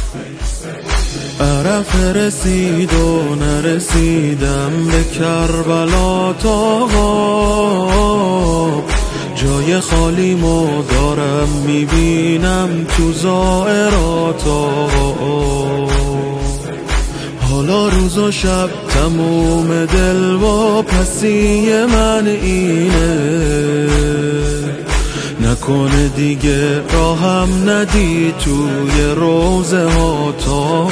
عرفه رسید و نرسیدم به کربلا تا جای خالیمو دارم میبینم تو زائراتا. حالا روز و شب تموم دل و پسی من اینه، نکنه دیگه راهم ندی توی روزه ها تا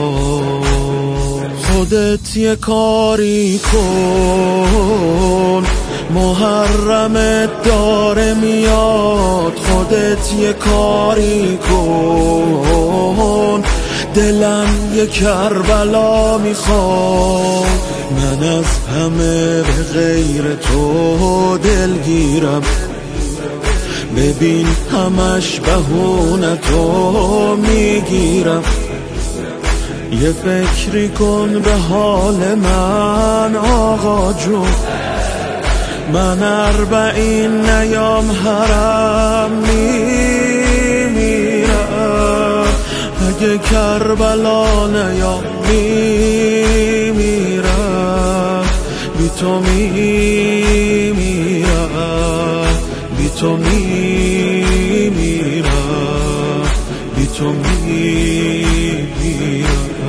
خودت یه کاری کن، محرمت داره میاد. خودت یه کاری کن، دلم یه کربلا میخواد. من از همه به غیر تو دلگیرم، ببین همش بهونتو میگیرم. یه فکری کن به حال من آقا جون، من 40 نیام حرم میمیرم. اگه کربلا نیام میمیرم، بی تو میمیرم، بی تو میمیرم، بی تو میمیرم.